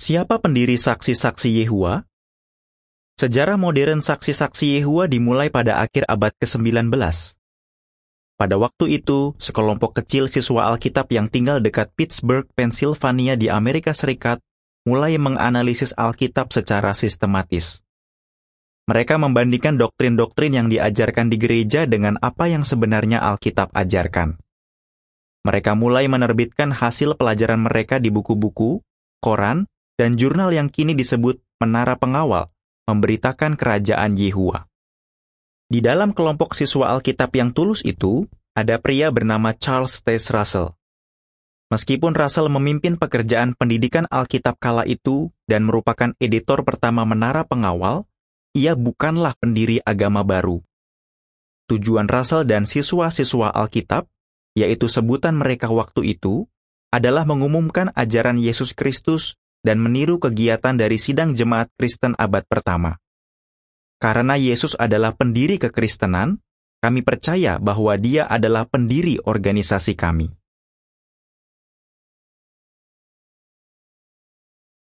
Siapa pendiri saksi-saksi Yehua? Sejarah modern saksi-saksi Yehua dimulai pada akhir abad ke-19. Pada waktu itu, sekelompok kecil siswa Alkitab yang tinggal dekat Pittsburgh, Pennsylvania di Amerika Serikat mulai menganalisis Alkitab secara sistematis. Mereka membandingkan doktrin-doktrin yang diajarkan di gereja dengan apa yang sebenarnya Alkitab ajarkan. Mereka mulai menerbitkan hasil pelajaran mereka di buku-buku, koran, dan jurnal yang kini disebut Menara Pengawal, memberitakan kerajaan Yehua. Di dalam kelompok siswa Alkitab yang tulus itu, ada pria bernama Charles Taze Russell. Meskipun Russell memimpin pekerjaan pendidikan Alkitab kala itu dan merupakan editor pertama Menara Pengawal, ia bukanlah pendiri agama baru. Tujuan Russell dan siswa-siswa Alkitab, yaitu sebutan mereka waktu itu, adalah mengumumkan ajaran Yesus Kristus dan meniru kegiatan dari sidang jemaat Kristen abad pertama. Karena Yesus adalah pendiri kekristenan, kami percaya bahwa Dia adalah pendiri organisasi kami.